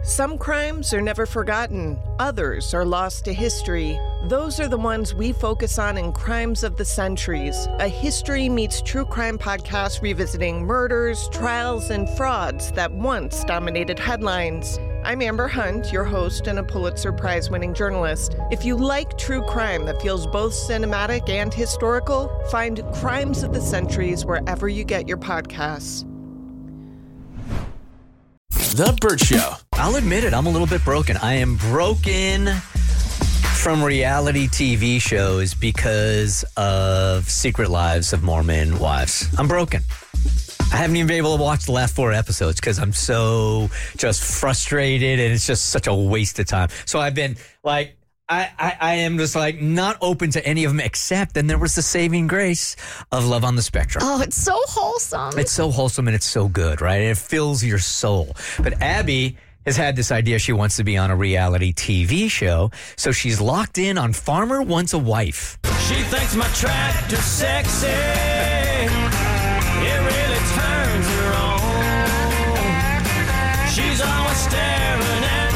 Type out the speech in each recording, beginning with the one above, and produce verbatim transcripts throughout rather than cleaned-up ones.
Some crimes are never forgotten. Others are lost to history. Those are the ones we focus on in Crimes of the Centuries, a history meets true crime podcast revisiting murders, trials, and frauds that once dominated headlines. I'm Amber Hunt, your host and a Pulitzer Prize-winning journalist. If you like true crime that feels both cinematic and historical, find Crimes of the Centuries wherever you get your podcasts. The Burt Show. I'll admit it, I'm a little bit broken. I am broken from reality T V shows because of Secret Lives of Mormon Wives. I'm broken. I haven't even been able to watch the last four episodes because I'm so just frustrated and it's just such a waste of time. So I've been like, I, I, I am just like not open to any of them except then there was the saving grace of Love on the Spectrum. Oh, it's so wholesome. It's so wholesome and it's so good, right? And it fills your soul. But Abby has had this idea she wants to be on a reality T V show, so she's locked in on Farmer Wants a Wife. She thinks my tractor's sexy. It really turns her on. She's always staring at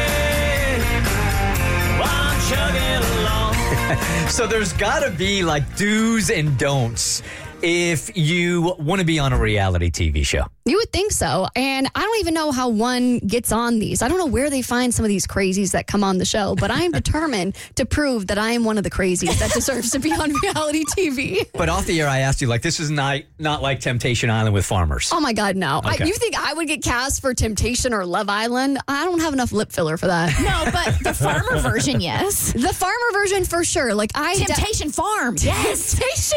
me while I'm chugging along. So there's got to be like do's and don'ts if you want to be on a reality T V show. You would think so. And I don't even know how one gets on these. I don't know where they find some of these crazies that come on the show, but I am determined to prove that I am one of the crazies that deserves to be on reality T V. But off the air, I asked you, like, this is not not like Temptation Island with farmers. Oh, my God, no. Okay. I, you think I would get cast for Temptation or Love Island? I don't have enough lip filler for that. No, but the farmer version, yes. The farmer version, for sure. Like I Temptation de- Farm. Yes. Temptation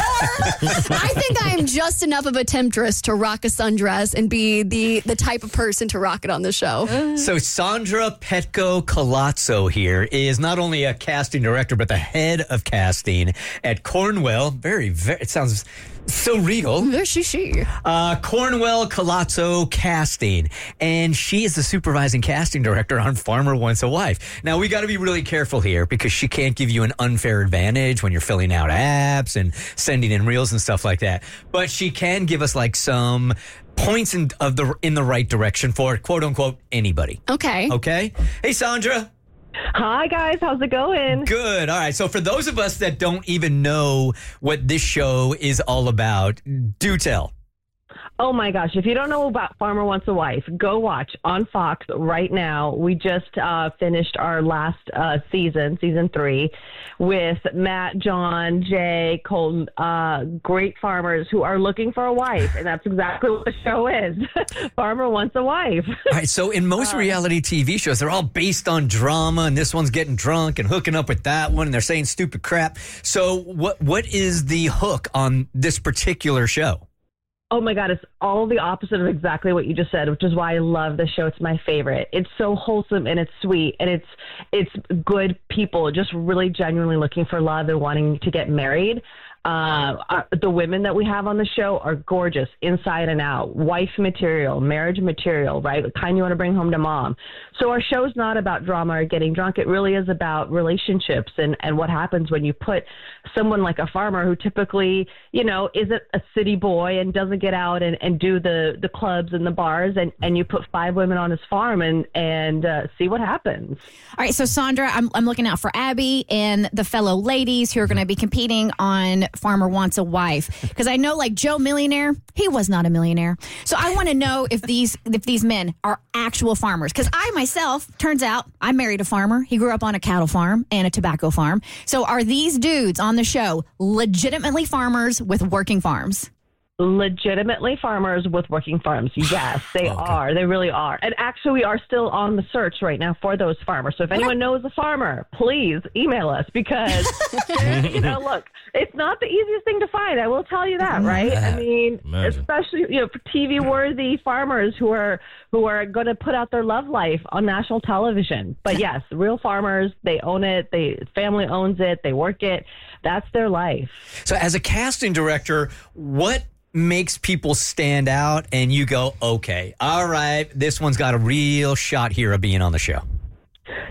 Farm. I think I am just enough of a temptress to rock a sundress and be the, the type of person to rock it on the show. So Sandra Petco Colazzo here is not only a casting director, but the head of casting at Cornwell. Very, very, it sounds so regal. There she, she. Uh, Cornwell Colazzo Casting. And she is the supervising casting director on Farmer Wants a Wife. Now, we got to be really careful here because she can't give you an unfair advantage when you're filling out apps and sending in reels and stuff like that. But she can give us like some points in of the in the right direction for quote unquote anybody. Okay. Okay. Hey, Sandra. Hi, guys. How's it going? Good. All right. So for those of us that don't even know what this show is all about, do tell. Oh, my gosh. If you don't know about Farmer Wants a Wife, go watch on Fox right now. We just uh, finished our last uh, season, season three, with Matt, John, Jay, Colton, uh, great farmers who are looking for a wife. And that's exactly what the show is. Farmer Wants a Wife. All right. So in most uh, reality T V shows, they're all based on drama, and this one's getting drunk and hooking up with that one, and they're saying stupid crap. So what what is the hook on this particular show? Oh, my God. It's all the opposite of exactly what you just said, which is why I love the show. It's my favorite. It's so wholesome and it's sweet and it's it's good people just really genuinely looking for love and wanting to get married. Uh, uh, the women that we have on the show are gorgeous inside and out, wife material, marriage material, right? The kind you want to bring home to mom. So our show's not about drama or getting drunk. It really is about relationships and, and what happens when you put someone like a farmer who typically, you know, isn't a city boy and doesn't get out and, and do the, the clubs and the bars, and, and you put five women on his farm and, and uh, see what happens. All right, so Sandra, I'm, I'm looking out for Abby and the fellow ladies who are going to be competing on Farmer Wants a Wife, because I know, like Joe Millionaire, he was not a millionaire. So I want to know if these if these men are actual farmers, because I myself, turns out, I married a farmer. He grew up on a cattle farm and a tobacco farm. So are these dudes on the show legitimately farmers with working farms? Legitimately farmers with working farms. Yes, they okay. are. They really are. And actually, we are still on the search right now for those farmers. So if anyone knows a farmer, please email us, because, you know, look, it's not the easiest thing to find. I will tell you that, right? I mean, Imagine. especially, you know, for T V-worthy farmers who are who are going to put out their love life on national television. But yes, real farmers, they own it. They family owns it. They work it. That's their life. So as a casting director, what makes people stand out and you go, okay, all right, this one's got a real shot here of being on the show?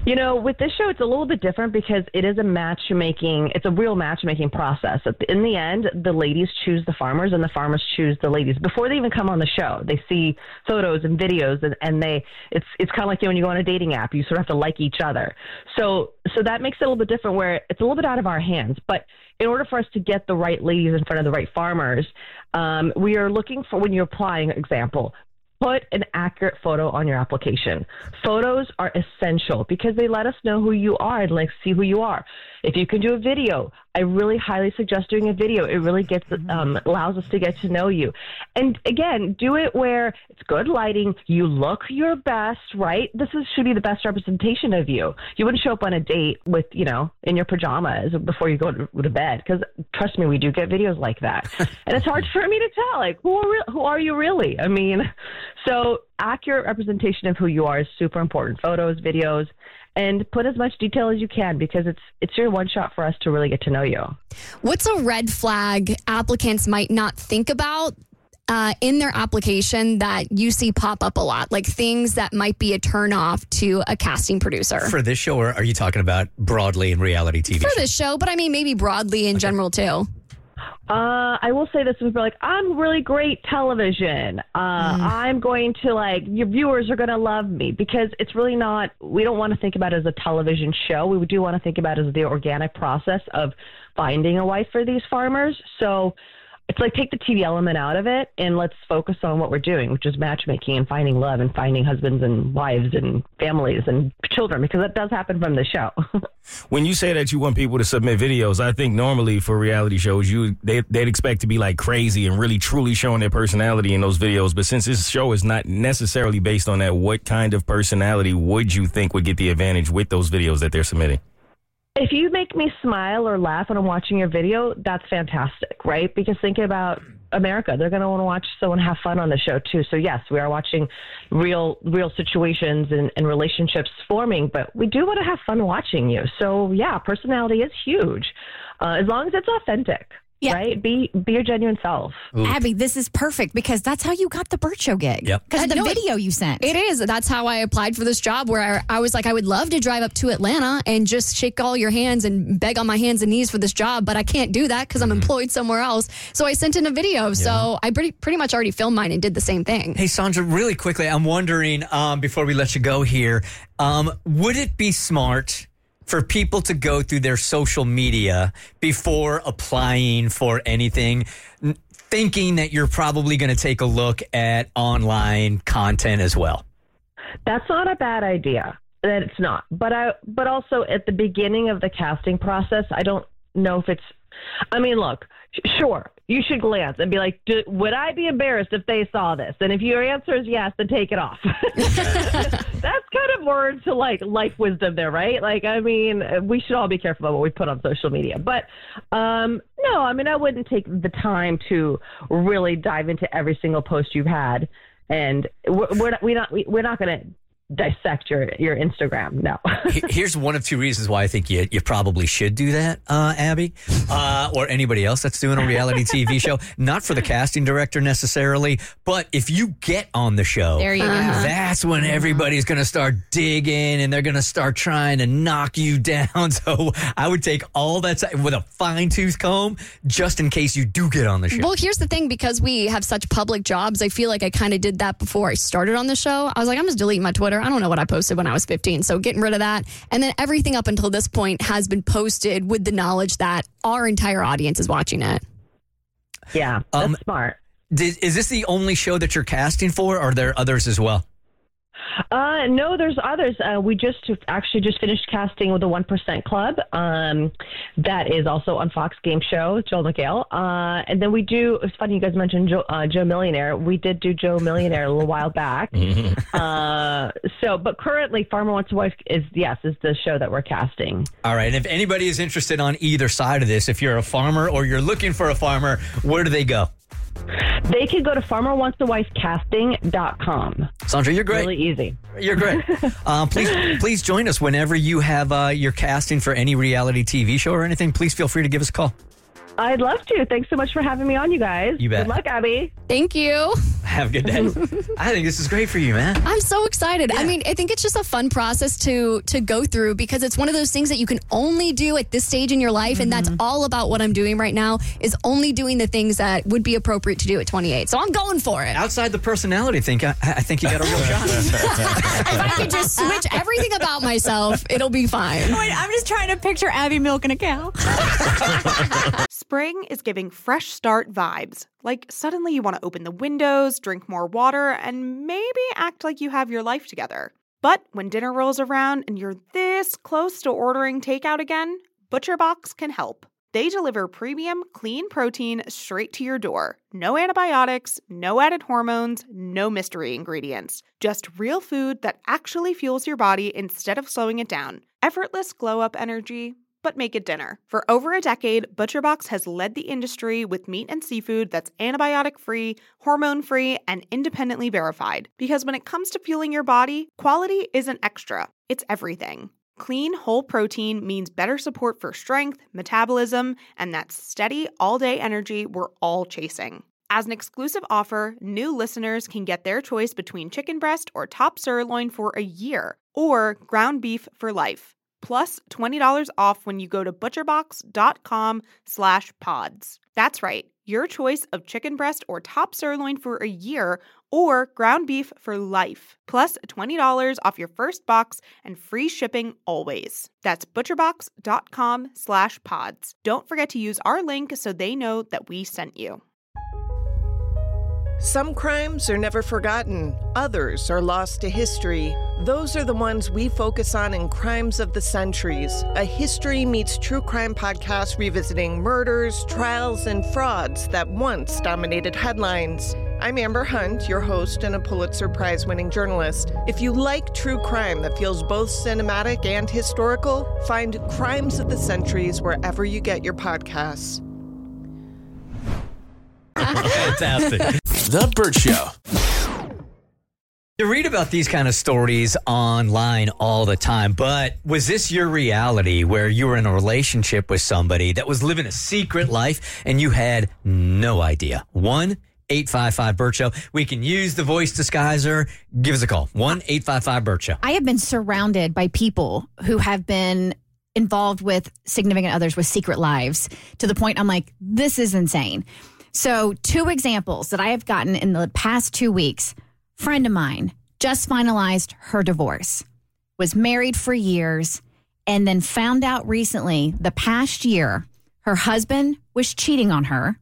You know, with this show, it's a little bit different because it is a matchmaking, it's a real matchmaking process. In the end, the ladies choose the farmers and the farmers choose the ladies before they even come on the show. They see photos and videos and, and they, it's it's kind of like you know, when you go on a dating app, you sort of have to like each other. So, so that makes it a little bit different where it's a little bit out of our hands. But in order for us to get the right ladies in front of the right farmers, um, we are looking for, when you're applying, example, put an accurate photo on your application. Photos are essential because they let us know who you are and like see who you are. If you can do a video, I really highly suggest doing a video. It really gets um, allows us to get to know you. And again, do it where it's good lighting. You look your best, right? This is, should be the best representation of you. You wouldn't show up on a date with, you know, in your pajamas before you go to, to bed. Because trust me, we do get videos like that, and it's hard for me to tell. Like, who are re- who are you really? I mean, so accurate representation of who you are is super important. Photos, videos. And put as much detail as you can because it's it's your one shot for us to really get to know you. What's a red flag applicants might not think about uh, in their application that you see pop up a lot? Like things that might be a turnoff to a casting producer. For this show, or are you talking about broadly in reality T V? For shows? this show, but I mean maybe broadly in okay. general too. Uh, I will say this: people are like, I'm really great television. Uh, mm. I'm going to like your viewers are going to love me because it's really not. We don't want to think about it as a television show. We do want to think about it as the organic process of finding a wife for these farmers. So it's like take the T V element out of it and let's focus on what we're doing, which is matchmaking and finding love and finding husbands and wives and families and children, because that does happen from the show. When you say that you want people to submit videos, I think normally for reality shows, you they, they'd expect to be like crazy and really truly showing their personality in those videos. But since this show is not necessarily based on that, what kind of personality would you think would get the advantage with those videos that they're submitting? If you make me smile or laugh when I'm watching your video, that's fantastic, right? Because think about America. They're going to want to watch someone have fun on the show, too. So, yes, we are watching real real situations and, and relationships forming, but we do want to have fun watching you. So, yeah, personality is huge, uh, as long as it's authentic. Yeah. Right? Be be your genuine self. Ooh. Abby, this is perfect because that's how you got the Burt Show gig. Yep. Because the no, video you sent. It is. That's how I applied for this job where I, I was like, I would love to drive up to Atlanta and just shake all your hands and beg on my hands and knees for this job, but I can't do that because I'm mm-hmm. employed somewhere else. So I sent in a video. Yeah. So I pretty, pretty much already filmed mine and did the same thing. Hey, Sandra, really quickly, I'm wondering, um, before we let you go here, um, would it be smart for people to go through their social media before applying for anything, n- thinking that you're probably going to take a look at online content as well? That's not a bad idea. That it's not. But I. But also at the beginning of the casting process, I don't know if it's. I mean, look. Sure, you should glance and be like, would I be embarrassed if they saw this? And if your answer is yes, then take it off. That's kind of word to like life wisdom there, right? Like, I mean, we should all be careful about what we put on social media. But um, no, I mean, I wouldn't take the time to really dive into every single post you've had. And we're, we're not, we're not, we're not going to dissect your your Instagram. No. Here's one of two reasons why I think you you probably should do that, uh, Abby, uh, or anybody else that's doing a reality T V show. Not for the casting director necessarily, but if you get on the show, there you go. That's when everybody's going to start digging and they're going to start trying to knock you down. So I would take all that with a fine tooth comb just in case you do get on the show. Well, here's the thing, because we have such public jobs, I feel like I kind of did that before I started on the show. I was like, I'm just deleting my Twitter. I don't know what I posted when I was fifteen. So getting rid of that. And then everything up until this point has been posted with the knowledge that our entire audience is watching it. Yeah, that's um, smart. Did, is this the only show that you're casting for, or are there others as well? Uh, no, there's others. Uh, we just actually just finished casting with the one percent Club. Um, that is also on Fox Game Show, Joel McHale. Uh, and then we do, it's funny you guys mentioned Joe, uh, Joe Millionaire. We did do Joe Millionaire a little while back. uh, so, but currently Farmer Wants a Wife is, yes, is the show that we're casting. All right. And if anybody is interested on either side of this, if you're a farmer or you're looking for a farmer, where do they go? They can go to farmer wants a wife casting dot com. Sandra, you're great. Really easy. You're great. um, please, please join us whenever you have uh, your casting for any reality T V show or anything. Please feel free to give us a call. I'd love to. Thanks so much for having me on, you guys. You bet. Good luck, Abby. Thank you. Have a good day. I think this is great for you, man. I'm so excited. I mean, I think it's just a fun process to to go through because it's one of those things that you can only do at this stage in your life, and that's all about what I'm doing right now is only doing the things that would be appropriate to do at twenty-eight. So I'm going for it. Outside the personality thing, I, I think you got a real shot. If I could just switch everything about myself, it'll be fine. Wait, I'm just trying to picture Abby milking a cow. Spring is giving fresh start vibes. Like suddenly you want to open the windows, drink more water, and maybe act like you have your life together. But when dinner rolls around and you're this close to ordering takeout again, ButcherBox can help. They deliver premium, clean protein straight to your door. No antibiotics, no added hormones, no mystery ingredients. Just real food that actually fuels your body instead of slowing it down. Effortless glow-up energy, but make it dinner. For over a decade, ButcherBox has led the industry with meat and seafood that's antibiotic-free, hormone-free, and independently verified. Because when it comes to fueling your body, quality isn't extra, it's everything. Clean, whole protein means better support for strength, metabolism, and that steady, all-day energy we're all chasing. As an exclusive offer, new listeners can get their choice between chicken breast or top sirloin for a year, or ground beef for life. Plus twenty dollars off when you go to butcherbox.com slash pods. That's right, your choice of chicken breast or top sirloin for a year or ground beef for life. Plus twenty dollars off your first box and free shipping always. That's butcherbox.com slash pods. Don't forget to use our link so they know that we sent you. Some crimes are never forgotten. Others are lost to history. Those are the ones we focus on in Crimes of the Centuries, a history meets true crime podcast revisiting murders, trials, and frauds that once dominated headlines. I'm Amber Hunt, your host and a Pulitzer Prize-winning journalist. If you like true crime that feels both cinematic and historical, find Crimes of the Centuries wherever you get your podcasts. Fantastic. The Burt Show. You read about these kind of stories online all the time, but was this your reality where you were in a relationship with somebody that was living a secret life and you had no idea? one eight five five Burt Show. We can use the voice disguiser. Give us a call. one eight five five Burt Show. I have been surrounded by people who have been involved with significant others with secret lives to the point I'm like, this is insane. So two examples that I have gotten in the past two weeks. Friend of mine just finalized her divorce, was married for years, and then found out recently, the past year, her husband was cheating on her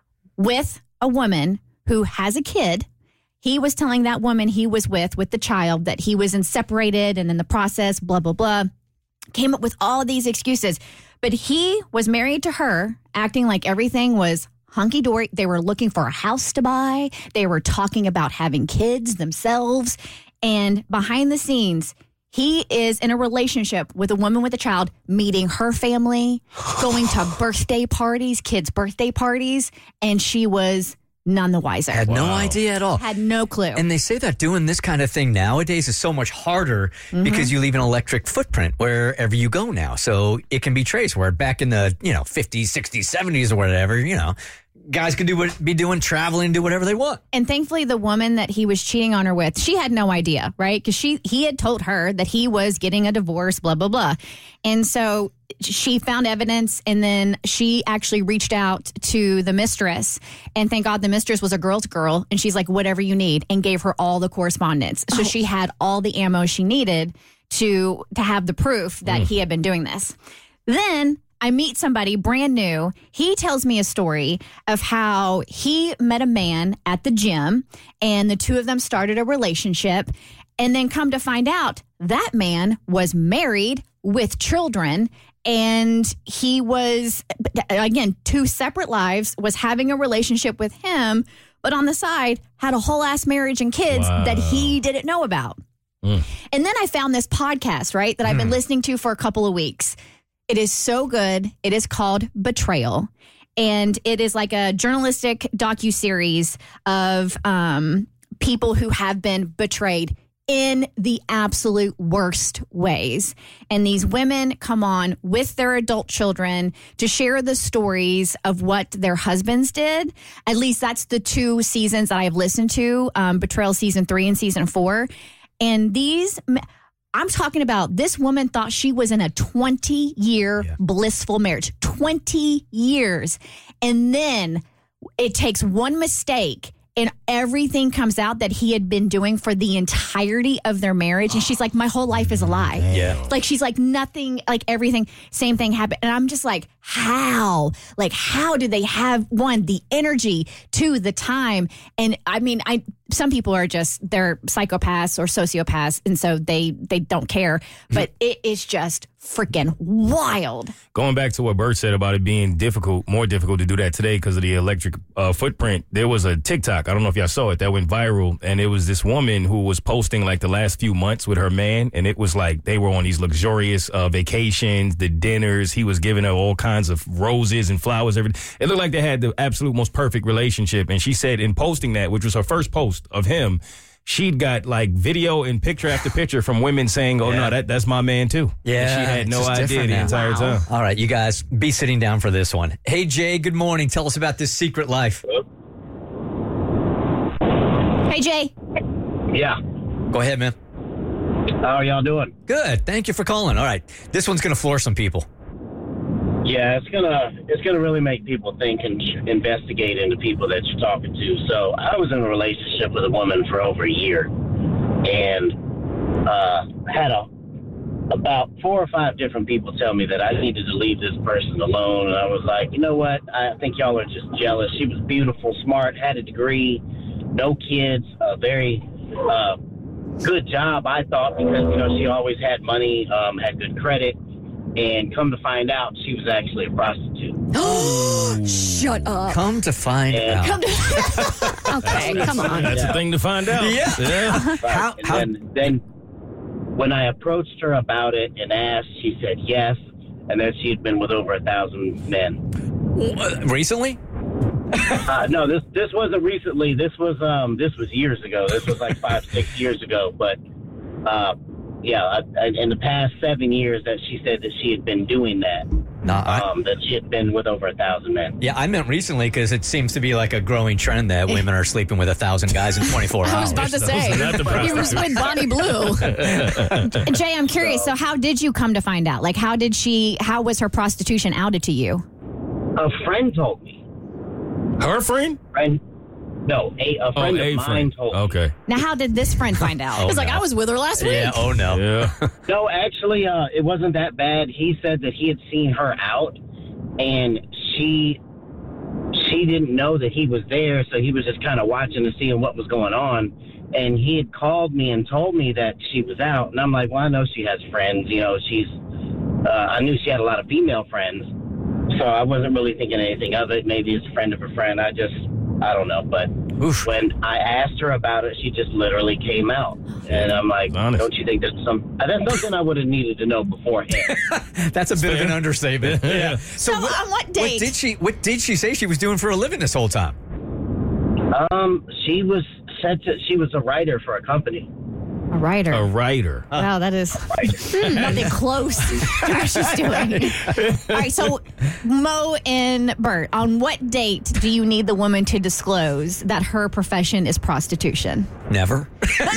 with a woman who has a kid. He was telling that woman he was with, with the child, that he was in separated and in the process, blah, blah, blah. Came up with all these excuses. But he was married to her, acting like everything was hunky-dory. They were looking for a house to buy. They were talking about having kids themselves. And behind the scenes, he is in a relationship with a woman with a child, meeting her family, going to birthday parties, kids' birthday parties, and she was none the wiser. Had no idea at all. Had no clue. And they say that doing this kind of thing nowadays is so much harder mm-hmm. because you leave an electric footprint wherever you go now. So it can be traced. Where back in the, you know, fifties, sixties, seventies or whatever, you know, guys could do what, be doing traveling, do whatever they want. And thankfully, the woman that he was cheating on her with, she had no idea, right? Because she he had told her that he was getting a divorce, blah, blah, blah. And so she found evidence, and then she actually reached out to the mistress. And thank God the mistress was a girl's girl. And she's like, whatever you need, and gave her all the correspondence. So oh. she had all the ammo she needed to, to have the proof that mm. he had been doing this. Then I meet somebody brand new. He tells me a story of how he met a man at the gym and the two of them started a relationship. And then come to find out that man was married with children. And he was, again, two separate lives, was having a relationship with him, but on the side had a whole ass marriage and kids wow. that he didn't know about. Mm. And then I found this podcast, right, that I've been mm. listening to for a couple of weeks. It is so good. It is called Betrayal. And it is like a journalistic docuseries of um, people who have been betrayed in the absolute worst ways. And these women come on with their adult children to share the stories of what their husbands did. At least that's the two seasons that I've listened to, um, Betrayal season three and season four. And these, I'm talking about this woman thought she was in a twenty-year yeah. blissful marriage. twenty years. And then it takes one mistake and everything comes out that he had been doing for the entirety of their marriage. And she's like, my whole life is a lie. Yeah. Like, she's like, nothing, like everything, same thing happened. And I'm just like, how? Like, how do they have, one, the energy, two, the time? And I mean, I some people are just, they're psychopaths or sociopaths, and so they, they don't care. But it is just freaking wild. Going back to what Bert said about it being difficult, more difficult to do that today because of the electric uh, footprint, there was a TikTok, I don't know if y'all saw it, that went viral, and it was this woman who was posting like the last few months with her man, and it was like they were on these luxurious uh, vacations, the dinners, he was giving her all kinds of roses and flowers, everything. It looked like they had the absolute most perfect relationship, and she said in posting that, which was her first post of him, she'd got like video and picture after picture from women saying, oh, yeah. no, that that's my man, too. Yeah. And she had no idea the now. entire wow. time. All right, you guys, be sitting down for this one. Hey, Jay, good morning. Tell us about this secret life. Hey, Jay. Yeah. Go ahead, man. How are y'all doing? Good. Thank you for calling. All right. This one's going to floor some people. Yeah, it's gonna it's gonna really make people think and investigate into people that you're talking to. So I was in a relationship with a woman for over a year, and uh, had a about four or five different people tell me that I needed to leave this person alone. And I was like, you know what? I think y'all are just jealous. She was beautiful, smart, had a degree, no kids, a very uh, good job, I thought, because you know she always had money, um, had good credit. And come to find out, she was actually a prostitute. Shut up. Come to find And- out. Come to- okay, come on. That's Yeah. a thing to find out. Yeah. yeah. Right. How- and how- then, then when I approached her about it and asked, she said yes, and that she had been with over a thousand men. Uh, Recently? Uh, no, this this wasn't recently. This was um this was years ago. This was like five six years ago. But uh, yeah, I, I, in the past seven years, that she said that she had been doing that. No, I, Um, that she had been with over a thousand men. yeah, I meant recently because it seems to be like a growing trend that women are sleeping with a thousand guys in twenty-four hours. I was about to say, not the he was with Bonnie Blue. Jay, I'm curious. So how did you come to find out? Like, how did she, how was her prostitution outed to you? A friend told me. Her friend? Friend, no, a, a friend oh, a of mine friend. told me. Okay. Now, how did this friend find out? Oh, He's like, no. I was with her last week. Yeah, oh no. Yeah. No, actually, uh, it wasn't that bad. He said that he had seen her out, and she she didn't know that he was there, so he was just kind of watching and seeing what was going on. And he had called me and told me that she was out, and I'm like, well, I know she has friends. You know, she's. Uh, I knew she had a lot of female friends, so I wasn't really thinking anything of it. Maybe it's a friend of a friend. I just, I don't know, but. Oof. When I asked her about it, she just literally came out. And I'm like, Honest. don't you think that's some that's something I would have needed to know beforehand? That's a bit of an understatement. Yeah. So, on what date? What did she? What did she say she was doing for a living this whole time? um, she was said to, she was a writer for a company. A writer. A writer. Wow, that is hmm, nothing close to what she's doing. All right, so Mo and Bert, on what date do you need the woman to disclose that her profession is prostitution? Never.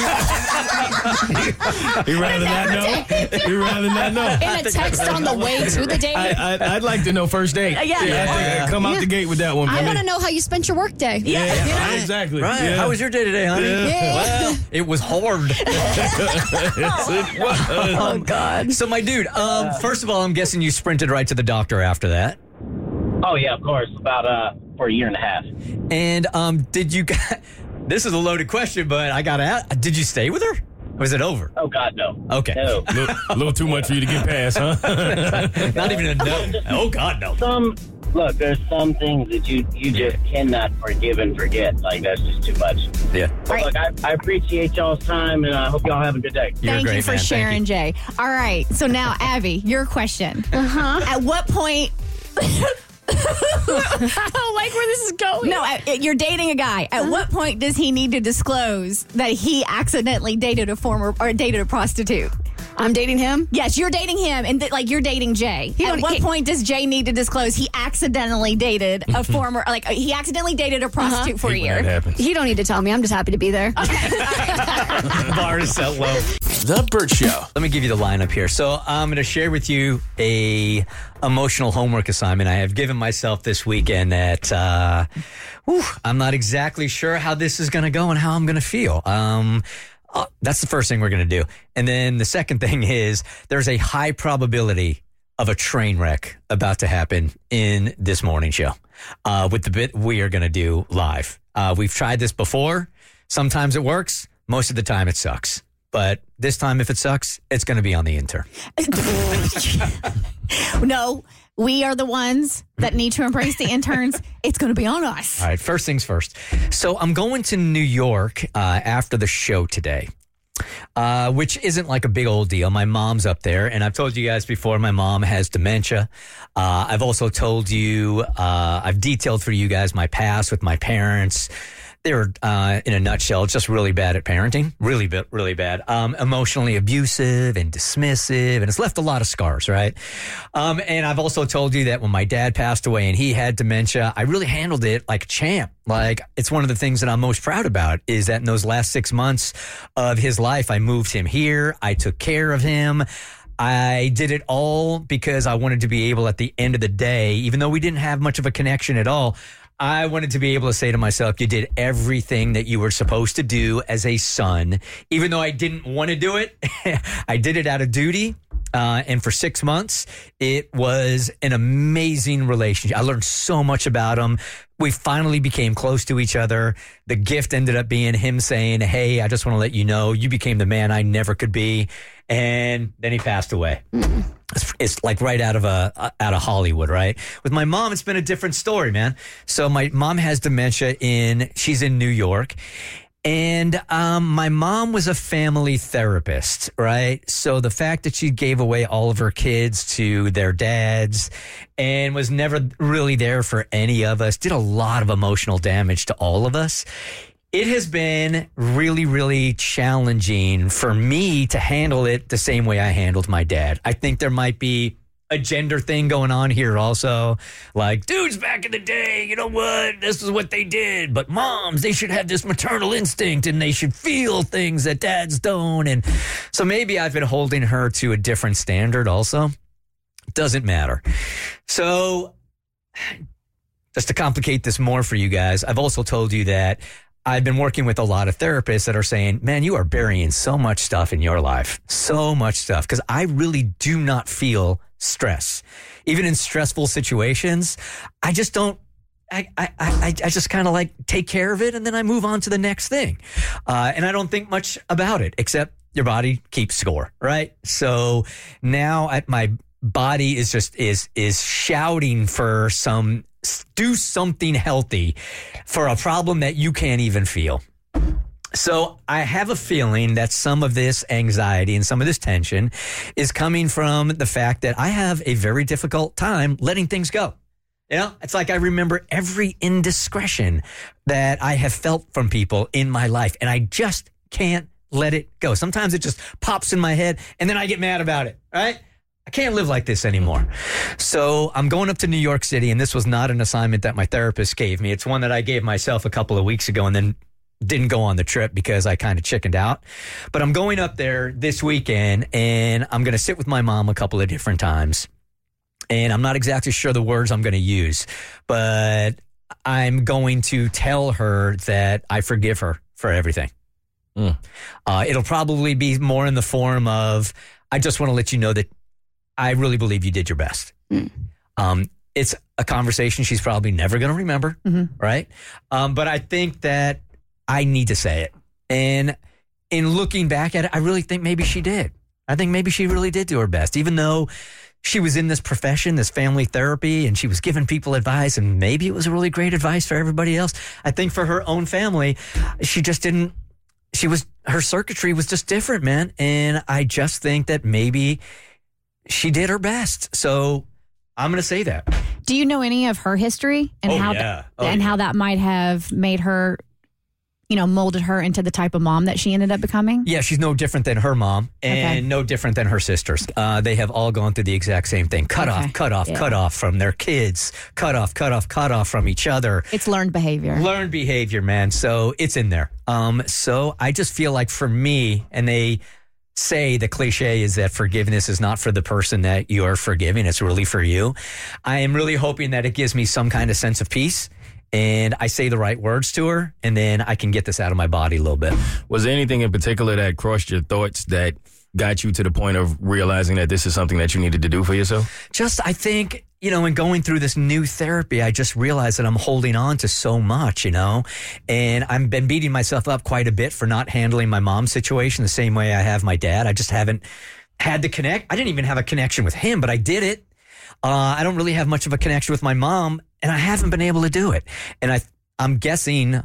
You rather not know? You rather not know? In a text on the way to the date. I, I, I'd like to know first date. Yeah. I think I'd come out the gate with that one for I me. want to know how you spent your work day. Yeah, You know? exactly. Right. Yeah. How was your day today, honey? Yeah. Yeah. Well, it was hard. Yes, it was. Oh, God. So, my dude, um, first of all, I'm guessing you sprinted right to the doctor after that. Oh yeah, of course. About uh for a year and a half. And um, did you? This is a loaded question, but I got to ask: did you stay with her? Or was it over? Oh God, no. Okay. No. A little, little too much for you to get past, huh? Not even a no. Oh God, no. Some look, there's some things that you you just cannot forgive and forget. Like that's just too much. Yeah. But look, I, I appreciate y'all's time, and I hope y'all have a good day. You're Thank great, you for man. Thank sharing, you. Jay. All right, so now, Abby, your question. Uh-huh. At what point I don't like where this is going. No, uh, you're dating a guy. At what point does he need to disclose that he accidentally dated a former or dated a prostitute? I'm dating him? Yes, you're dating him, and th- like you're dating Jay. He At don't- what he- point does Jay need to disclose he accidentally dated a former, like uh, he accidentally dated a prostitute for a Hate when that year? happens. He don't need to tell me. I'm just happy to be there. Bar is set low. The Burt Show. Let me give you the lineup here. So I'm going to share with you a emotional homework assignment I have given myself this weekend that uh, whew, I'm not exactly sure how this is going to go and how I'm going to feel. Um, uh, that's the first thing we're going to do. And then the second thing is there's a high probability of a train wreck about to happen in this morning show uh, with the bit we are going to do live. Uh, we've tried this before. Sometimes it works. Most of the time it sucks. But this time, if it sucks, it's going to be on the intern. No, we are the ones that need to embrace the interns. It's going to be on us. All right, first things first. So I'm going to New York uh, after the show today, uh, which isn't like a big old deal. My mom's up there, and I've told you guys before, my mom has dementia. Uh, I've also told you, uh, I've detailed for you guys my past with my parents. They were, uh, in a nutshell, just really bad at parenting. Really, bit, really bad. Um, emotionally abusive and dismissive, and it's left a lot of scars, right? Um, and I've also told you that when my dad passed away and he had dementia, I really handled it like a champ. Like, it's one of the things that I'm most proud about is that in those last six months of his life, I moved him here. I took care of him. I did it all because I wanted to be able at the end of the day, even though we didn't have much of a connection at all, I wanted to be able to say to myself, you did everything that you were supposed to do as a son. Even though I didn't want to do it, I did it out of duty. Uh, and for six months, it was an amazing relationship. I learned so much about him. We finally became close to each other. The gift ended up being him saying, hey, I just want to let you know, you became the man I never could be. And then he passed away. Mm. It's, it's like right out of a out of Hollywood, right? With my mom, it's been a different story, man. So my mom has dementia in, she's in New York. And um, my mom was a family therapist, right? So the fact that she gave away all of her kids to their dads and was never really there for any of us, did a lot of emotional damage to all of us. It has been really, really challenging for me to handle it the same way I handled my dad. I think there might be a gender thing going on here also. Like, dudes back in the day, you know what? This is what they did. But moms, they should have this maternal instinct and they should feel things that dads don't. And so maybe I've been holding her to a different standard also. Doesn't matter. So just to complicate this more for you guys, I've also told you that I've been working with a lot of therapists that are saying, man, you are burying so much stuff in your life, so much stuff. Because I really do not feel stress. Even in stressful situations, I just don't, I, I, I, I just kind of like take care of it and then I move on to the next thing. Uh, and I don't think much about it except your body keeps score, right? So now I, my body is just, is, is shouting for some, do something healthy for a problem that you can't even feel. So I have a feeling that some of this anxiety and some of this tension is coming from the fact that I have a very difficult time letting things go. You know, it's like I remember every indiscretion that I have felt from people in my life, and I just can't let it go. Sometimes it just pops in my head, and then I get mad about it, right? I can't live like this anymore. So I'm going up to New York City, and this was not an assignment that my therapist gave me. It's one that I gave myself a couple of weeks ago and then didn't go on the trip because I kind of chickened out. But I'm going up there this weekend, and I'm going to sit with my mom a couple of different times. And I'm not exactly sure the words I'm going to use, but I'm going to tell her that I forgive her for everything. Mm. Uh, it'll probably be more in the form of, I just want to let you know that I really believe you did your best. Mm. Um, it's a conversation she's probably never going to remember, mm-hmm. right? Um, but I think that I need to say it. And in looking back at it, I really think maybe she did. I think maybe she really did do her best, even though she was in this profession, this family therapy, and she was giving people advice, and maybe it was really great advice for everybody else. I think for her own family, she just didn't, she was, her circuitry was just different, man. And I just think that maybe she did her best. So I'm going to say that. Do you know any of her history and Oh, how yeah. that, Oh, and yeah. how that might have made her, you know, molded her into the type of mom that she ended up becoming? Yeah, she's no different than her mom and Okay. no different than her sisters. Uh, they have all gone through the exact same thing. Cut Okay. off, cut off, Yeah. cut off from their kids. Cut off, cut off, cut off from each other. It's learned behavior. Learned behavior, man. So it's in there. Um, so I just feel like for me, and they say the cliche is that forgiveness is not for the person that you're forgiving. It's really for you. I am really hoping that it gives me some kind of sense of peace and I say the right words to her and then I can get this out of my body a little bit. Was there anything in particular that crossed your thoughts that got you to the point of realizing that this is something that you needed to do for yourself? Just, I think, you know, in going through this new therapy, I just realized that I'm holding on to so much, you know, and I've been beating myself up quite a bit for not handling my mom's situation the same way I have my dad. I just haven't had the connect. I didn't even have a connection with him, but I did it. Uh, I don't really have much of a connection with my mom, and I haven't been able to do it. And I, I'm guessing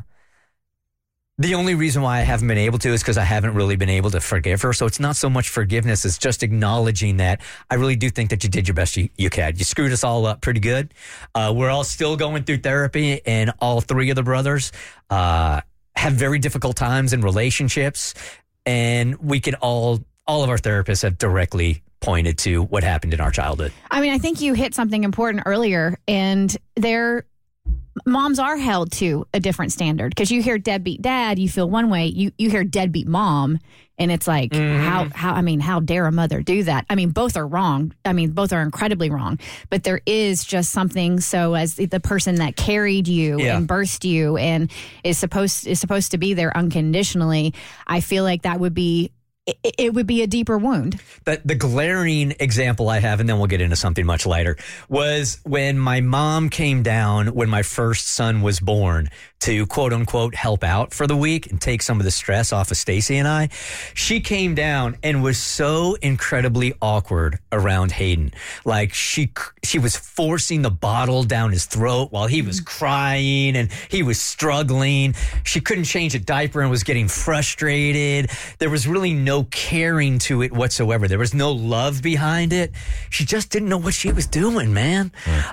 the only reason why I haven't been able to is because I haven't really been able to forgive her. So it's not so much forgiveness, it's just acknowledging that I really do think that you did your best you, you could. You screwed us all up pretty good. Uh, we're all still going through therapy, and all three of the brothers uh, have very difficult times in relationships. And we can all, all of our therapists have directly pointed to what happened in our childhood. I mean, I think you hit something important earlier, and they're moms are held to a different standard because you hear deadbeat dad, you feel one way. You you hear deadbeat mom, and it's like Mm-hmm. how how I mean, how dare a mother do that? I mean, both are wrong. I mean, both are incredibly wrong. But there is just something. So as the, the person that carried you Yeah. and birthed you and is supposed is supposed to be there unconditionally, I feel like that would be. It, it would be a deeper wound. The, the glaring example I have, and then we'll get into something much lighter, was when my mom came down when my first son was born to quote unquote help out for the week and take some of the stress off of Stacy and I. She came down and was so incredibly awkward around Hayden. Like she she was forcing the bottle down his throat while he was crying and he was struggling. She couldn't change a diaper and was getting frustrated. There was really no caring to it whatsoever. There was no love behind it. She just didn't know what she was doing, man.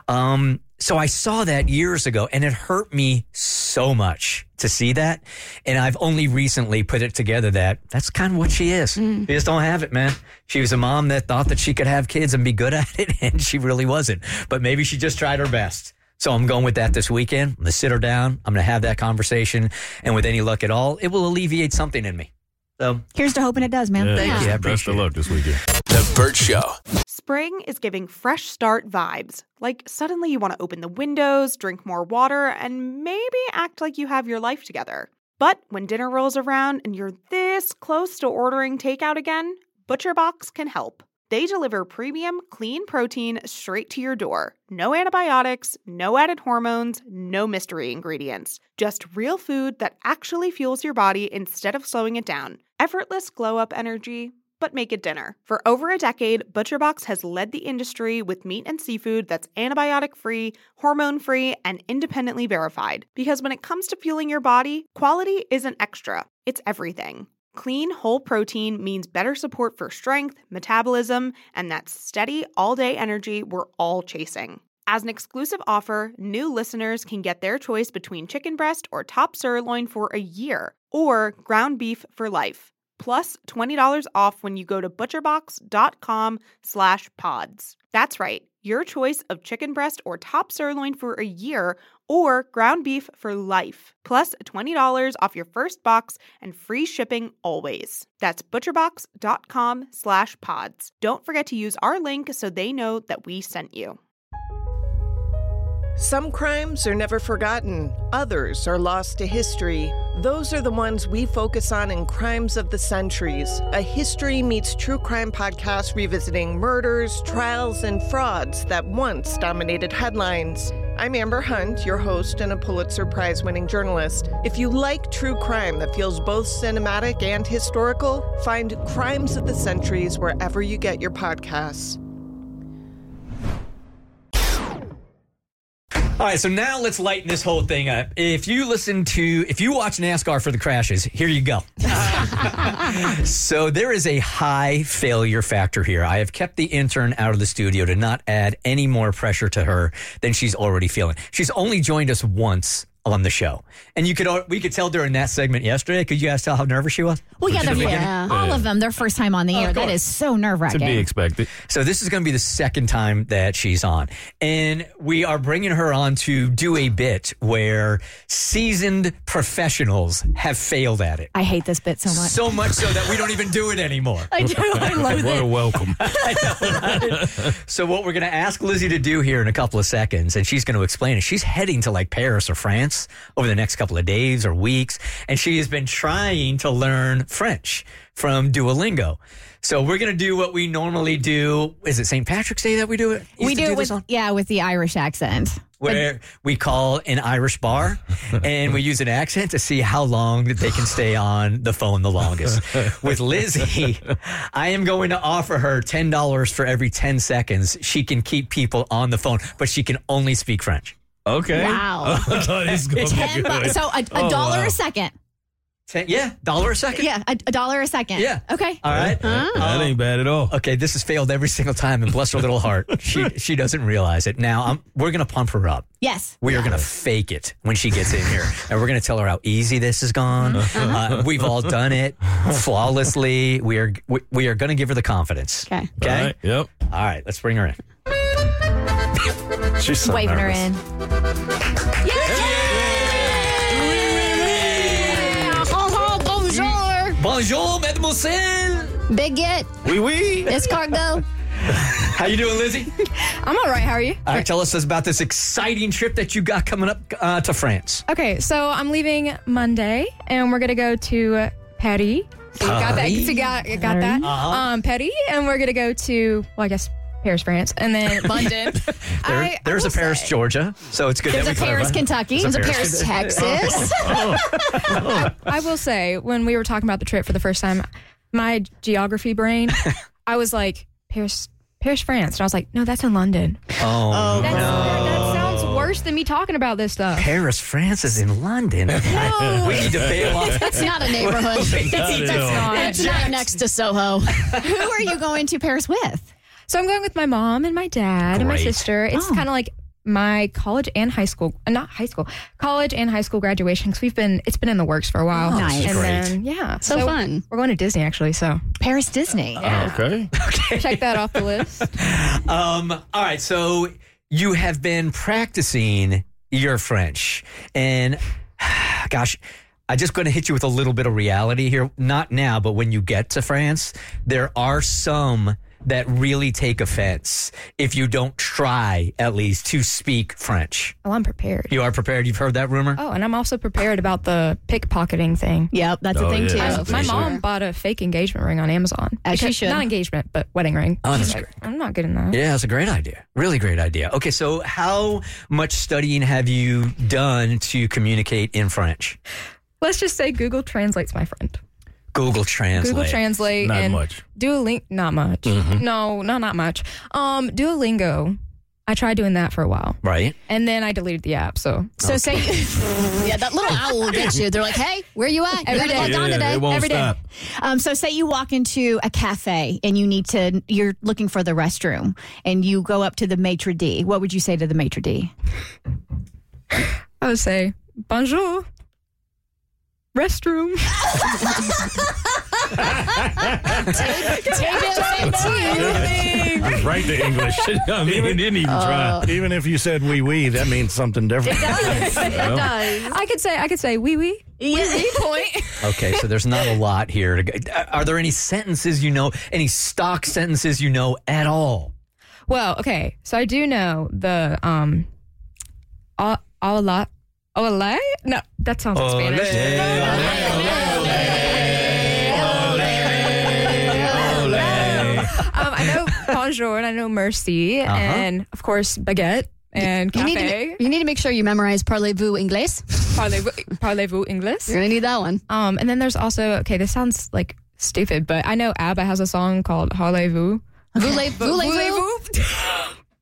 Um, so I saw that years ago, and it hurt me so much to see that. And I've only recently put it together that that's kind of what she is. Mm. She just don't have it, man. She was a mom that thought that she could have kids and be good at it, and she really wasn't. But maybe she just tried her best. So I'm going with that this weekend. I'm going to sit her down. I'm going to have that conversation. And with any luck at all, it will alleviate something in me. So Here's to hoping it does, man. Thank you. I Best appreciate of it. luck this weekend. The Burt Show. Spring is giving fresh start vibes. Like suddenly you want to open the windows, drink more water, and maybe act like you have your life together. But when dinner rolls around and you're this close to ordering takeout again, ButcherBox can help. They deliver premium, clean protein straight to your door. No antibiotics, no added hormones, no mystery ingredients. Just real food that actually fuels your body instead of slowing it down. Effortless glow-up energy, but make it dinner. For over a decade, ButcherBox has led the industry with meat and seafood that's antibiotic-free, hormone-free, and independently verified. Because when it comes to fueling your body, quality isn't extra, it's everything. Clean, whole protein means better support for strength, metabolism, and that steady, all-day energy we're all chasing. As an exclusive offer, new listeners can get their choice between chicken breast or top sirloin for a year, or ground beef for life, plus twenty dollars off when you go to butcherbox.com slash pods. That's right, your choice of chicken breast or top sirloin for a year, or ground beef for life, plus twenty dollars off your first box and free shipping always. That's butcherbox.com slash pods. Don't forget to use our link so they know that we sent you. Some crimes are never forgotten. Others are lost to history. Those are the ones we focus on in Crimes of the Centuries, a history meets true crime podcast revisiting murders, trials, and frauds that once dominated headlines. I'm Amber Hunt, your host and a Pulitzer Prize-winning journalist. If you like true crime that feels both cinematic and historical, find Crimes of the Centuries wherever you get your podcasts. All right, so now let's lighten this whole thing up. If you listen to, if you watch NASCAR for the crashes, here you go. So there is a high failure factor here. I have kept the intern out of the studio to not add any more pressure to her than she's already feeling. She's only joined us once on the show. And you could we could tell during that segment yesterday. Could you guys tell how nervous she was? Well, yeah, they're, Yeah. all of them, their first time on the Oh, air. of That course. is so nerve-wracking. To be expected. So this is going to be the second time that she's on. And we are bringing her on to do a bit where seasoned professionals have failed at it. I hate this bit so much. So much so that we don't even do it anymore. I do. I love What a it. welcome. I know, right? So what we're going to ask Lizzie to do here in a couple of seconds, and she's going to explain it. She's heading to like Paris or France over the next couple of days or weeks, and she has been trying to learn French from Duolingo. So we're going to do what we normally do. Is it Saint Patrick's Day that we do it? Used We to do it this with, on? yeah, with the Irish accent. Where we call an Irish bar and we use an accent to see how long that they can stay on the phone the longest. With Lizzie, I am going to offer her ten dollars for every ten seconds she can keep people on the phone, but she can only speak French. Okay. Wow. Oh, this is gonna be Ten bu- good. so a, a Oh, dollar wow. a second. Ten, yeah, dollar a second? Yeah, a, a dollar a second. Yeah. Okay. All right. That ain't bad at all. Okay, this has failed every single time, and bless her little heart, she she doesn't realize it. Now, I'm, we're going to pump her up. Yes. We are going to fake it when she gets in here. And we're going to tell her how easy this has gone. Uh, we've all done it flawlessly. We are we, we are going to give her the confidence. Okay. Okay? All right, yep. All right, let's bring her in. She's so Waving nervous. her in. Oh, bonjour. Bonjour, mademoiselle. Baguette. Oui, oui. Escargot. How you doing, Lizzie? I'm all right. How are you? All right, tell us about this exciting trip that you got coming up uh, to France. Okay, so I'm leaving Monday, and we're gonna go to Paris. So you got that? Paris? So you got, you got that? Uh-huh. Um, Paris, and we're gonna go to, well, I guess Paris, France, and then London. There, I- I there's a will Paris, say- Georgia, so it's good There's that a we Paris, clarify. Kentucky. There's There's a a Paris, Paris, Texas. I will say, when we were talking about the trip for the first time, my geography brain, I was like, Paris, Paris, France, and I was like, no, that's in London. Oh, That's, no. that sounds worse than me talking about this stuff. Paris, France is in London. No. We need to bail off. That's not a neighborhood. That's, Not that's at all. not. It's not next to Soho. Who are you going to Paris with? So I'm going with my mom and my dad and my Great. sister. It's Oh. kind of like my college and high school, uh, not high school, college and high school graduation because we've been, it's been in the works for a while. Oh, nice. And Great. then, yeah. So fun. We're going to Disney actually, so Paris, Disney. Okay. check that off the list. Um, all right, so you have been practicing your French, and gosh, I'm just going to hit you with a little bit of reality here. Not now, but when you get to France, there are some that really take offense if you don't try, at least, to speak French. Oh, I'm prepared. You are prepared? You've heard that rumor? Oh, and I'm also prepared about the pickpocketing thing. Yep, that's Oh, a thing yeah, too. that's a I- thing. my Sure. mom bought a fake engagement ring on Amazon. As she Because- should. Not engagement, but wedding ring. Oh, that's She's like, I'm not getting that. Yeah, that's a great idea. Really great idea. Okay, so how much studying have you done to communicate in French? Let's just say Google Translate's my friend. Google Translate. Google Translate Not and much. Duolingo. Not much. Mm-hmm. No, no, not much. Um, Duolingo. I tried doing that for a while, Right? and then I deleted the app. So So say Yeah, that little owl will get you. They're like, hey, where you at? You Every haven't day. logged on Yeah, today. it won't Every day. stop. um, so say you walk into a cafe and you need to you're looking for the restroom and you go up to the maitre d'. What would you say to the maitre d'? I would say bonjour, restroom. Right to English. I mean, he didn't even try. Even if you said wee wee, that means something different. I could say I could say wee wee. Wee wee point. Okay, so there's not a lot here. To go. Are there any sentences you know, any stock sentences you know at all? Well, okay, so I do know the um, all all lot. Ole? No, that sounds like Spanish. Um, I know bonjour and I know merci Uh-huh. and of course baguette and You need, to, cafe. ma- you need to make sure you memorize Parlez-vous Inglés. Parlez-vous, parlez-vous English? You're going to need that one. Um, and then there's also, okay, this sounds like stupid, but I know ABBA has a song called Parlez-vous. Voulez- Voulez-vous?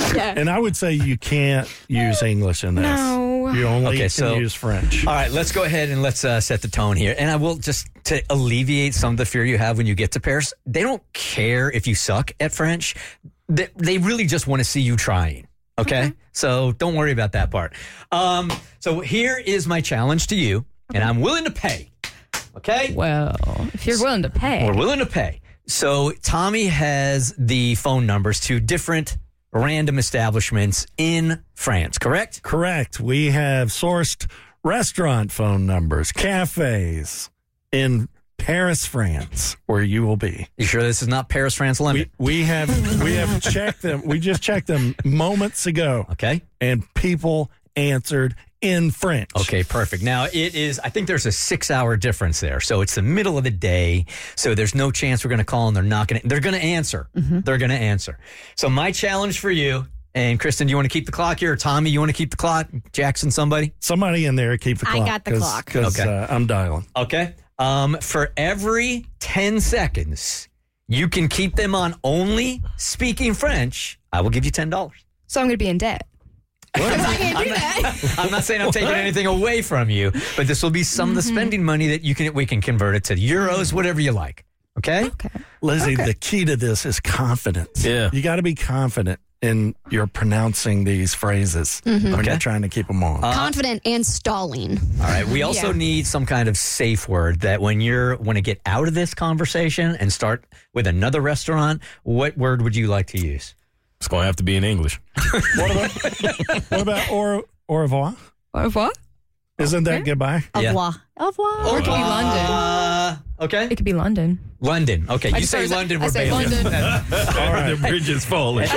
Yeah. And I would say you can't use English in this. No. You only Okay, can so- use French. All right, let's go ahead and let's uh, set the tone here. And I will just to alleviate some of the fear you have when you get to Paris. They don't care if you suck at French. They, they really just want to see you trying. Okay? okay? So don't worry about that part. Um, so here is my challenge to you, and I'm willing to pay. Okay? Well, if you're willing to pay. We're willing to pay. So Tommy has the phone numbers to different random establishments in France, correct? Correct. We have sourced restaurant phone numbers, cafes in Paris, France, where you will be. You sure this is not Paris, France, London? We, we have we have checked them. We just checked them moments ago. Okay. And people answered in French. Okay, perfect. Now, it is, I think there's a six-hour difference there. So it's the middle of the day. So there's no chance we're going to call and they're not going to, they're going to answer. Mm-hmm. They're going to answer. So my challenge for you, and Kristen, do you want to keep the clock here? Or Tommy, you want to keep the clock? Jackson, somebody? Somebody in there keep the I clock. got the cause, clock. Because Okay. uh, I'm dialing. Okay. Um, for every ten seconds, you can keep them on only speaking French, I will give you ten dollars. So I'm going to be in debt. Because I can't do that. I'm not saying I'm taking anything away from you, but this will be some mm-hmm. of the spending money that you can we can convert it to euros, whatever you like. Okay? Okay. Lizzie, Okay. the key to this is confidence. Yeah. You got to be confident in your pronouncing these phrases Mm-hmm. when Okay. you're trying to keep them on. Uh, Confident and stalling. All right. We also Yeah. need some kind of safe word that when you're want to get out of this conversation and start with another restaurant, what word would you like to use? It's going to have to be in English. What about, what about au, au revoir? Au revoir. Isn't that goodbye? Au Yeah. revoir. Au revoir. Or it could be London. Uh, okay. It could be London. London. Okay. I You just say started- London, I we're say bailing. London. All right. The bridge is falling.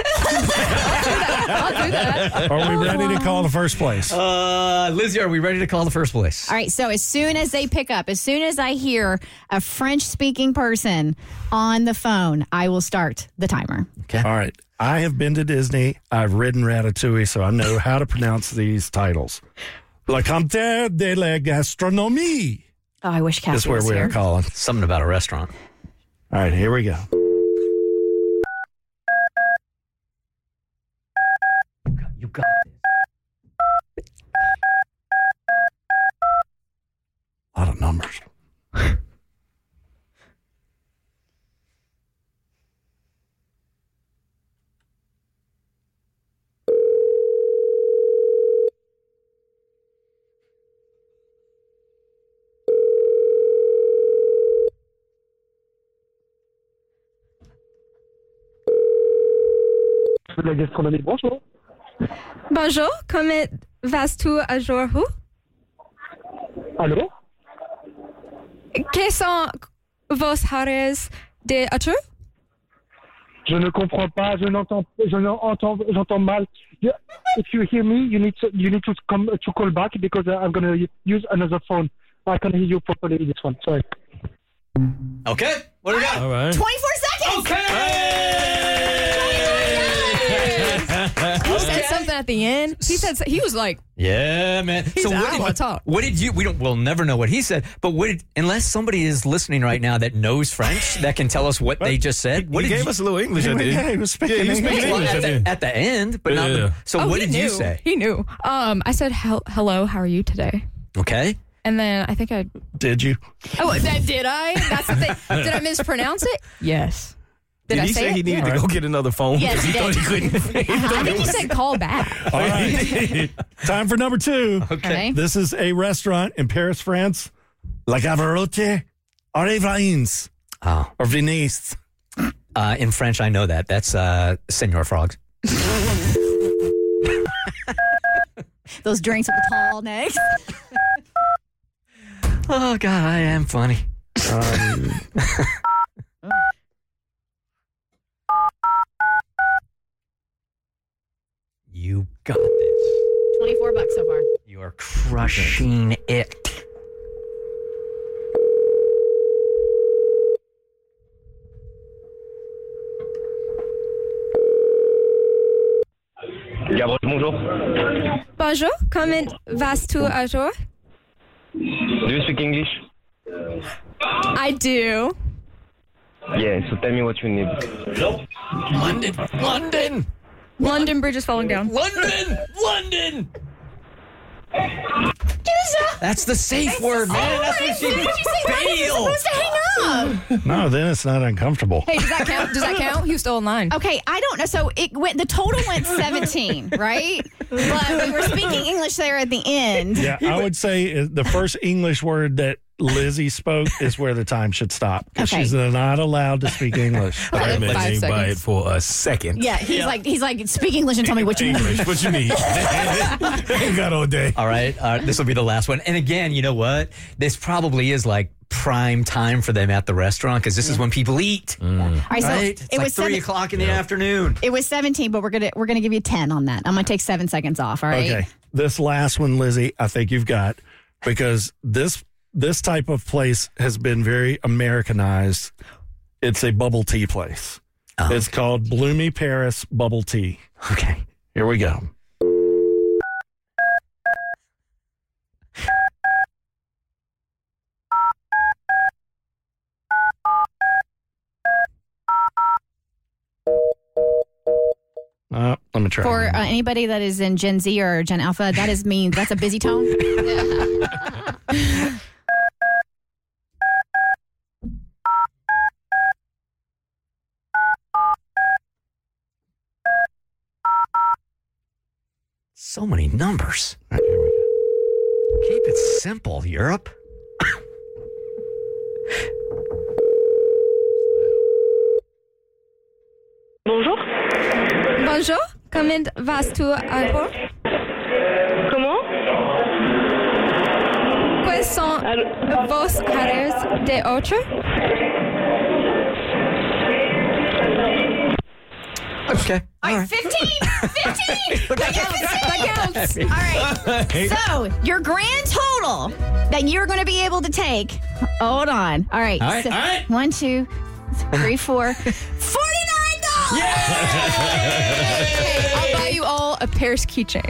I'll do that. Are we ready to call the first place? Uh, Lizzie, are we ready to call the first place? All right, so as soon as they pick up, as soon as I hear a French-speaking person on the phone, I will start the timer. Okay. All right. I have been to Disney. I've ridden Ratatouille, so I know how to pronounce these titles. Le Compteur de la Gastronomie Oh, I wish Kathy is where was we here. are calling. Something about a restaurant. All right, here we go. You got this. A lot of numbers. La gastronomie, bonjour. Bonjour, comment vas-tu aujourd'hui? Allô? Quelles sont vos horaires d'ouverture? Je ne comprends pas, je n'entends, je n'entends, j'entends mal. You- If you hear me, you need to, you need to come to call back because I'm going to use another phone. I can't hear you properly this one. Sorry. Okay. What do we got? All right. twenty-four seconds! He said something at the end. He said he was like, Yeah, man. He's so out what did, on top. what did you? We don't. We'll never know what he said. But what did? Unless somebody is listening right now that knows French that can tell us what they just said. What He did gave you, us a little English at the end. Yeah, he was speaking Yeah, he was English. speaking well, English at, at the the, end. at the end, but not. Yeah. The, so oh, what he did knew. you say? He knew. Um, I said, "Hel- hello, how are you today? Okay. And then I think I, Did you? oh, that did I? That's the thing. Did I mispronounce it? Yes. Did, Did I he say, say it? he needed Yeah. to go get another phone? Yes, because he he thought did. he couldn't. I think he said call back. All right. Time for number two. Okay. This is a restaurant in Paris, France. La Gavarotte or Evrins Oh, or Venice. uh, in French, I know that. That's uh, Senor Frogs. Those drinks with the tall necks. Oh God, I am funny. Um, You got this. twenty-four bucks so far. You are crushing it. Gavroche, bonjour. Bonjour, comment vas-tu aujourd'hui? Do you speak English? I do. Yeah, so tell me what you need. London, London. London Bridge is falling down. London! London! That's the safe word, man. That's what she Did you say that? You're fail. supposed to hang up. No, then it's not uncomfortable. Hey, does that count? Does that count? He was still in line. Okay, I don't know. So it went. The total went seventeen, right? But we were speaking English there at the end. Yeah, I would say the first English word that Lizzie spoke is where the time should stop because Okay. she's not allowed to speak English. I Five mean by it seconds. for a second. Yeah, he's like he's like speak English and tell me what you English, mean. what you need? Ain't got all day. All right, uh, this will be the last one. And again, you know what? This probably is like prime time for them at the restaurant because this is when people eat. All right, so Right? it It's like was three seven, o'clock in the afternoon. it was seventeen, but we're gonna we're gonna give you ten on that. I'm gonna take seven seconds off. All right. Okay, this last one, Lizzie, I think you've got because this this type of place has been very Americanized. It's a bubble tea place. Oh. It's called Bloomy Paris Bubble Tea. Okay. Here we go. Uh, let me try. For again. uh, anybody that is in Gen Z or Gen Alpha, that is means that's a busy tone. So many numbers. All right, here we go. Keep it simple, Europe. Bonjour. Bonjour. Comment vas-tu aéroport? Comment? Quels sont vos horaires de autre? Okay. All right, fifteen! fifteen! That counts. That counts. All right. So, your grand total that you're going to be able to take. Hold on. All right. All right, so- all right. One, two, three, four. forty-nine dollars! Hey, I'll buy you all a Paris keychain.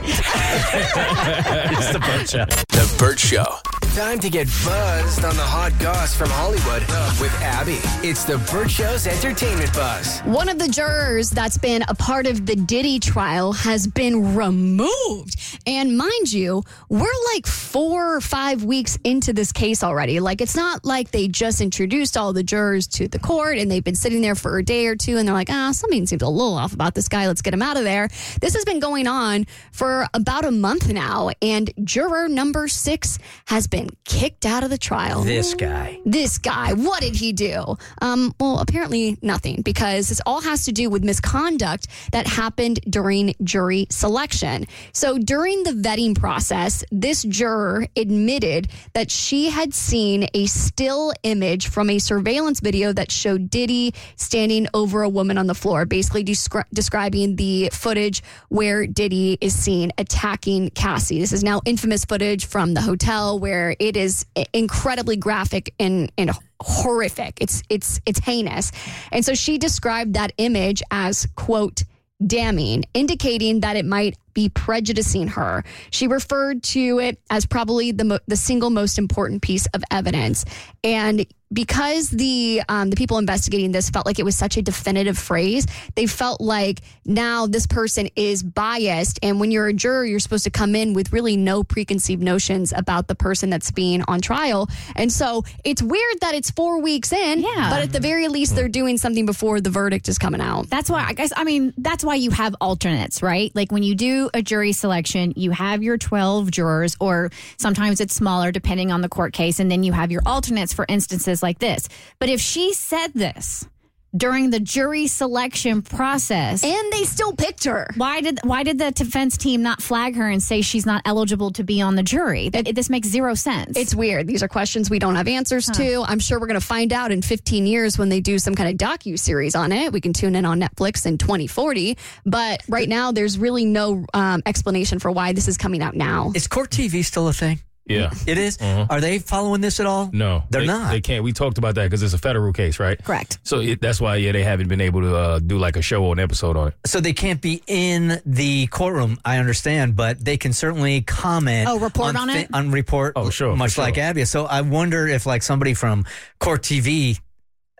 It's the Burt Show. The Burt Show. Time to get buzzed on the hot goss from Hollywood with Abby. It's the Burt Show's entertainment buzz. One of the jurors that's been a part of the Diddy trial has been removed. And mind you, we're like four or five weeks into this case already. Like, it's not like they just introduced all the jurors to the court and they've been sitting there for a day or two and they're like, ah, something seems a little off about this guy. Let's get him out of there. This has been going on for about a month now. And juror number six has been kicked out of the trial. This guy. This guy, what did he do? Um, well, apparently nothing, because this all has to do with misconduct that happened during jury selection. So during the vetting process, this juror admitted that she had seen a still image from a surveillance video that showed Diddy standing over a woman on the floor, basically descri- describing the footage where Diddy is seen attacking Cassie. This is now infamous footage from the hotel where it is incredibly graphic and, and horrific. It's it's it's heinous. And so she described that image as, quote, damning, indicating that it might be prejudicing her. She referred to it as probably the mo- the single most important piece of evidence. And because the um, the people investigating this felt like it was such a definitive phrase, they felt like now this person is biased. And when you're a juror, you're supposed to come in with really no preconceived notions about the person that's being on trial. And so it's weird that it's four weeks in, Yeah. but at the very least, they're doing something before the verdict is coming out. That's why I guess I mean that's why you have alternates, right? Like when you do a jury selection, you have your twelve jurors, or sometimes it's smaller depending on the court case, and then you have your alternates for instances like this. But if she said this during the jury selection process, and they still picked her, why did why did the defense team not flag her and say she's not eligible to be on the jury? That, this makes zero sense. It's weird. These are questions we don't have answers Huh. to. I'm sure we're going to find out in fifteen years when they do some kind of docu-series on it. We can tune in on Netflix in twenty forty. But right now, there's really no um, explanation for why this is coming out now. Is court T V still a thing? Yeah. It is? Mhm. Are they following this at all? No, They're they, not. They can't. We talked about that because it's a federal case, right? Correct. So it, that's why, yeah, they haven't been able to uh, do like a show or an episode on it. So they can't be in the courtroom, I understand, but they can certainly comment. Oh, report on thi- it? On report, Oh, sure, much for like sure. Abby. So I wonder if like somebody from Court T V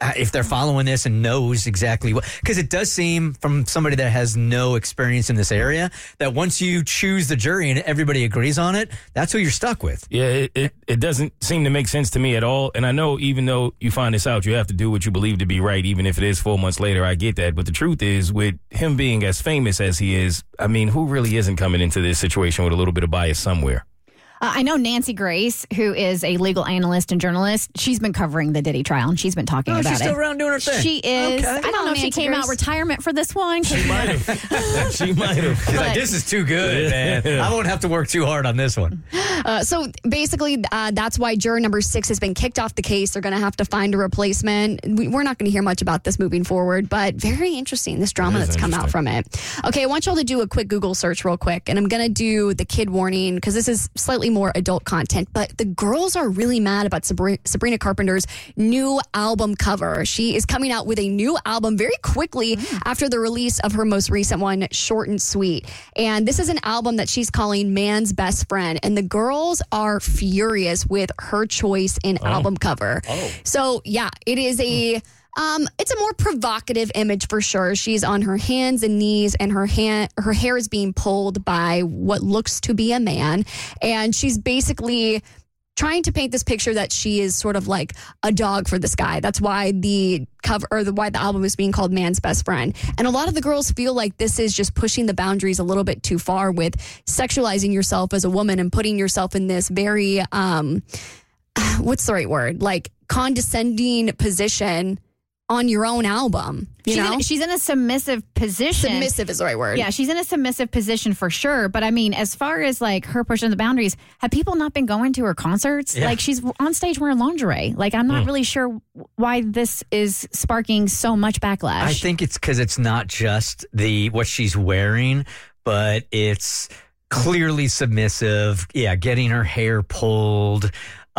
if they're following this and knows exactly what, because it does seem from somebody that has no experience in this area that once you choose the jury and everybody agrees on it, that's who you're stuck with. Yeah, it, it, it doesn't seem to make sense to me at all. And I know even though you find this out, you have to do what you believe to be right, even if it is four months later. I get that. But the truth is, with him being as famous as he is, I mean, who really isn't coming into this situation with a little bit of bias somewhere? Uh, I know Nancy Grace, who is a legal analyst and journalist. She's been covering the Diddy trial, and she's been talking Oh, about she's it. still around doing her thing. She is. Okay. I don't Come on, know if she Nancy came Grace. out retirement for this one. She might have. She might have. She's like, But- this is too good, man. I won't have to work too hard on this one. Uh, so basically, uh, that's why juror number six has been kicked off the case. They're going to have to find a replacement. We, we're not going to hear much about this moving forward, but very interesting, this drama It is that's come out interesting. from it. Okay, I want y'all to do a quick Google search real quick, and I'm going to do the kid warning because this is slightly more adult content, but the girls are really mad about Sabri- Sabrina Carpenter's new album cover. She is coming out with a new album very quickly after the release of her most recent one, Short and Sweet. And this is an album that she's calling Man's Best Friend. And the girls are furious with her choice in album cover. So, yeah, it is a... Um, it's a more provocative image for sure. She's on her hands and knees, and her hand, her hair is being pulled by what looks to be a man, and she's basically trying to paint this picture that she is sort of like a dog for this guy. That's why the cover or the why the album is being called Man's Best Friend. And a lot of the girls feel like this is just pushing the boundaries a little bit too far with sexualizing yourself as a woman and putting yourself in this very um, what's the right word? Like condescending position on your own album. You she's, know, in, she's in a submissive position. Submissive is the right word. Yeah, she's in a submissive position for sure. But I mean, as far as like her pushing the boundaries, have people not been going to her concerts? Yeah. Like she's on stage wearing lingerie. Like I'm not really sure why this is sparking so much backlash. I think it's because it's not just the what she's wearing, but it's clearly submissive. Yeah, getting her hair pulled.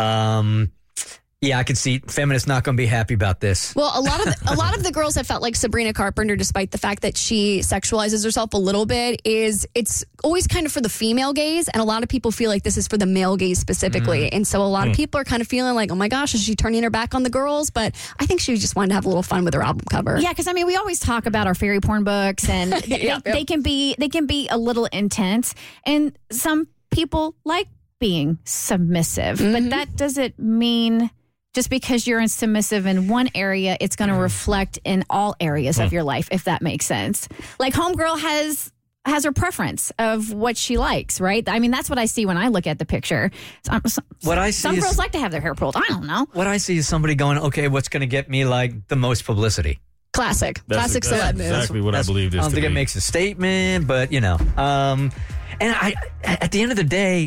Um, yeah, I can see feminists not going to be happy about this. Well, a lot of the, a lot of the girls have felt like Sabrina Carpenter, despite the fact that she sexualizes herself a little bit, is it's always kind of for the female gaze, and a lot of people feel like this is for the male gaze specifically. And so a lot of people are kind of feeling like, oh my gosh, is she turning her back on the girls? But I think she just wanted to have a little fun with her album cover. Yeah, because I mean, we always talk about our fairy porn books, and they, Yep, yep. they can be they can be a little intense, and some people like being submissive, but that doesn't mean just because you're in submissive in one area, it's going to reflect in all areas of your life, if that makes sense. Like Homegirl has has her preference of what she likes, right? I mean, that's what I see when I look at the picture. Some, some, What I see some is- girls like to have their hair pulled. I don't know. What I see is somebody going, okay, what's going to get me like the most publicity? Classic. That's- Classic that's celeb move. exactly what I That's- believe this I don't to think be. it makes a statement, but you know, um, and I, at the end of the day,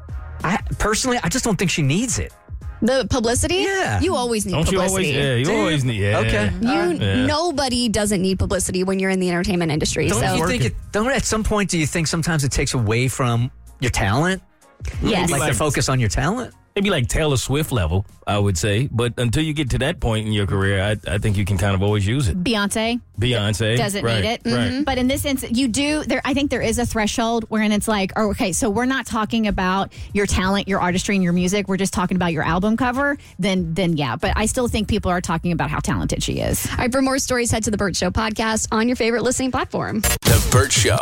I personally, I just don't think she needs it. The publicity? Yeah. You always need Don't you publicity. always? Yeah, you Do you? always need. Yeah. Okay. You, Yeah. Nobody doesn't need publicity when you're in the entertainment industry. Don't so you think it? Don't at some point do you think sometimes it takes away from your talent? Yes. Like Like- to focus on your talent. Maybe like Taylor Swift level, I would say. But until you get to that point in your career, I, I think you can kind of always use it. Beyonce Beyonce doesn't right, need it. Right. But in this instance, you do. There, I think there is a threshold wherein it's like, oh, okay, so we're not talking about your talent, your artistry, and your music. We're just talking about your album cover. Then, then yeah. But I still think people are talking about how talented she is. All right, for more stories, head to the Burt Show podcast on your favorite listening platform. The Burt Show.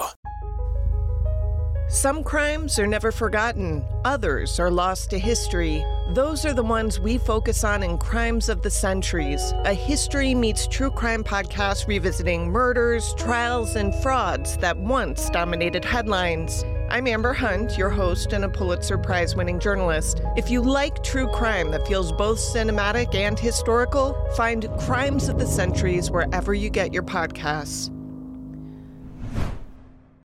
Some crimes are never forgotten, others are lost to history. Those are the ones we focus on in Crimes of the Centuries, a history meets true crime podcast revisiting murders, trials, and frauds that once dominated headlines. I'm Amber Hunt, your host and a Pulitzer Prize-winning journalist. If you like true crime that feels both cinematic and historical, find Crimes of the Centuries wherever you get your podcasts.